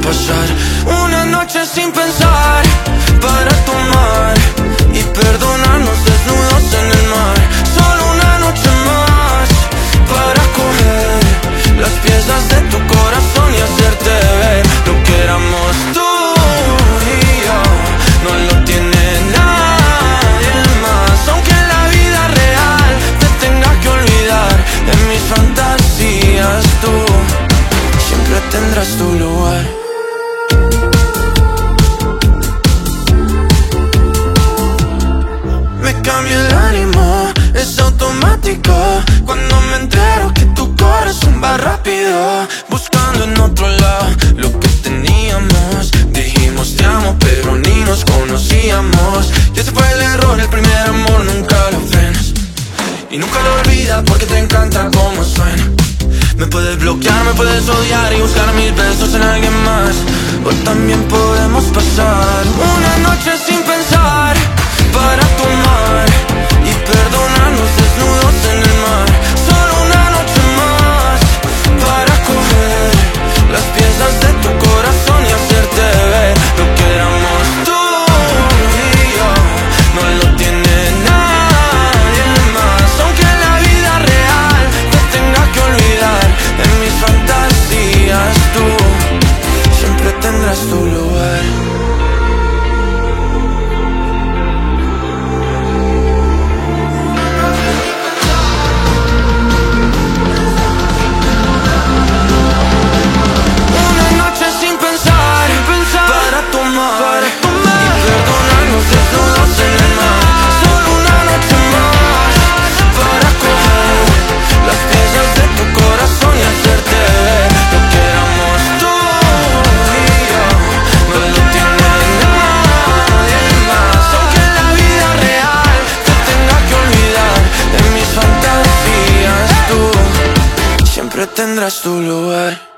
pasar una noche sin pensar, para tomar y perdonarnos desnudos en el mar. Solo una noche más para coger las piezas de tu corazón y hacerte ver lo que éramos tú y yo. No lo tiene nadie más, aunque en la vida real te tenga que olvidar. En mis fantasías tú siempre tendrás tu lugar. Me cambia el ánimo, es automático cuando me entero que tu corazón va rápido, buscando en otro lado lo que teníamos. Dijimos te amo pero ni nos conocíamos, y ese fue el error, el primer amor nunca lo frenas. Y nunca lo olvidas porque te encanta cómo suena. Me puedes bloquear, me puedes odiar y buscar mis besos en alguien más, o también podemos pasar una noche sin pensar, para tomar y perdonarnos desnudos en el mar. Solo una noche más para coger las piezas de tu corazón y hacerte ver lo que éramos tú y yo. No lo tiene nadie más, aunque en la vida real te tenga que olvidar. En mis fantasías tú siempre tendrás tu lugar. Tendrás tu lugar.